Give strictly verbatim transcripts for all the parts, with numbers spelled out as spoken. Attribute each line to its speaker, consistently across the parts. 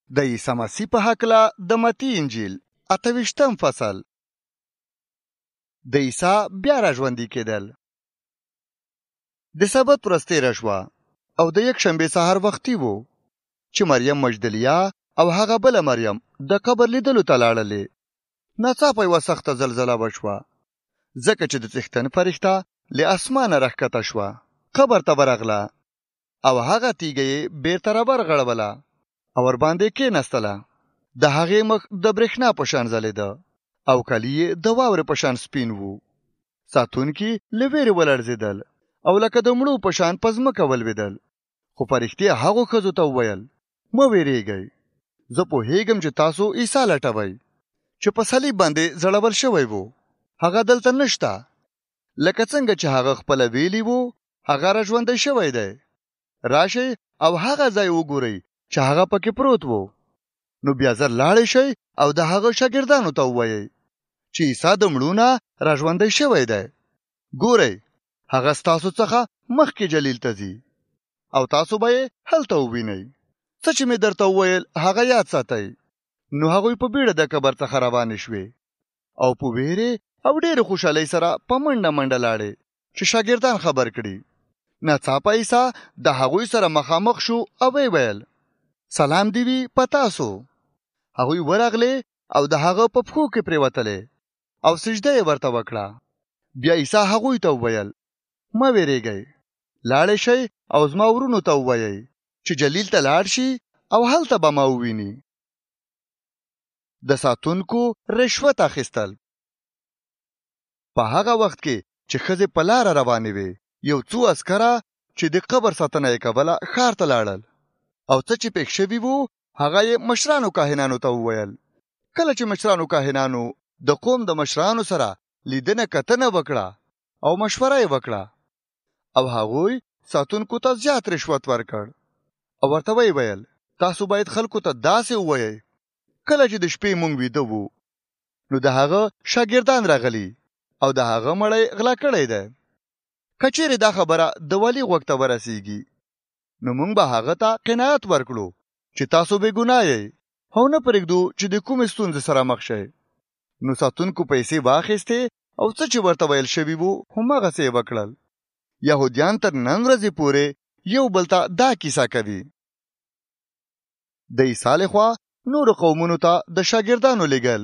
Speaker 1: د عیسی مسیح په هکله د متی انجیل اته ویشتم فصل. د عیسی بیا راژوندي کېدل. د سبت ورځ تېره شوه او د یک شنبې سهار وختي و چې مریم مجدلیه او هغه بله مریم د قبر لیدلو ته لاړلې. ناڅاپه یوه سخته زلزله وشوه، ځکه چې د څښتن فرښته له اسمانه راښکته شوه، قبر ته ورغله او هغه تیږه یې بیرته راورغړوله او ورباندې کېناستله. د هغې مخ د برېښنا په شان ځلېده او کالي یې د واورې په شان سپین وو. ساتونکي له ویرې ولړزېدل او لکه د مړو په شان په ځمکه ولوېدل. خو فرښتې هغو ښځو ته وویل، مه وېرېږئ، زه پوهېږم چې تاسو عیسی لټوئ چې په صلیب باندې ځړول شوی وو. هغه دلته نشته. لکه څنګه چې هغه خپله ویلي وو، هغه راژوندی شوی دی. راشئ او هغه ځای وګورئ چې هغه پکې پروت وو. نو بیا زر لاړئ شئ او د هغه شاګردانو ته ووایئ چې عیسی د مړو نه راژوندی شوی دی. ګورئ، هغه ستاسو څخه مخکې جلیل ته ځي او تاسو به یې هلته ووینئ. څه چې مې درته وویل هغه یاد ساتئ. نو هغوی په بیړه د قبر څخه روانې شوې او په ویرې او ډېرې خوشحالۍ سره په منډه منډه لاړې چې شاګردان خبر کړي. ناڅاپه عیسی د هغوی سره مخامخ شو او ویې ویل، سلام دی وي په تاسو. هغوی ورغلې او د هغه په پښو کې پرېوتلې او سجده یې ورته وکړه. بیا عیسی هغوی ته وویل، مه وېرېږئ، لاړې شئ او زما ورونو ته ووایئ چې جلیل ته لاړ شي او هلته به ما وویني. د ساتونکو رشوت اخیستل. په هغه وخت کې چې ښځې په لاره روانې وې، یو څو عسکره چې د قبر ساتنه یې کوله ښار ته لاړل او څه چې پېښ شوي وو هغه یې مشرانو کاهنانو ته وویل. کله چې مشرانو کاهنانو د قوم د مشرانو سره لیدنه کتنه وکړه او مشوره یې وکړه او هغوی ساتونکو ته زیات رشوت ورکړ او ورته ویې ویل، تاسو باید خلکو ته داسې ووایئ کله چې د شپې مونږ ویده وو نو د هغه شاګردان راغلي او د هغه مړی غلا کړی دی. که چیرې دا خبره د والي غوږ ته ورسیږي نو موږ به هغه ته قناعت ورکړو چې تاسو بې ګناه یې او نه پرېږدو چې د کومې ستونزې سره مخ شئ. نو ساتونکو پیسې واخیستې او څه چې ورته ویل شوي وو هماغسې یې وکړل. یهودیان تر نن ورځې پورې یو بل ته دا کیسه کوي. د عیسی لخوا نورو قومونو ته د شاګردانو لېږل.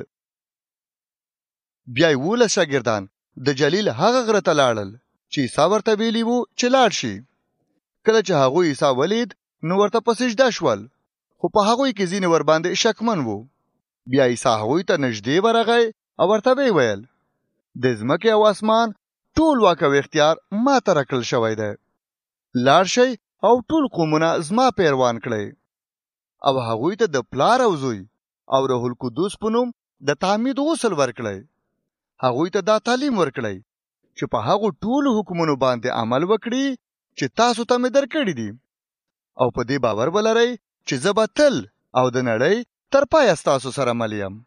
Speaker 1: بیا یوولس شاګردان د جلیل هغه غره ته لاړل چې عیسی ورته ویلي وو چې لاړ شي. کله چې هغوی عیسی ولید نو ورته په سجده شول، خو په هغوی کې ځینې ورباندې شکمن وو. بیا عیسی هغوی ته نږدې ورغی او ورته ویې ویل، د ځمکې او اسمان ټول واک او اختیار ما ته راکړل شوی دی. لاړ شئ او ټول قومونه زما پیروان کړئ او هغوی ته د پلار او زوی او روح القدس په نوم د تعمید غسل ورکړئ. هغوی ته دا تعلیم ورکړئ چې په هغو ټولو حکمونو باندې عمل وکړي چې تاسو ته مې درکړي دي او په دې باور ولرئ چې زه به تل او د نړۍ تر پایه ستاسو سره مل یم.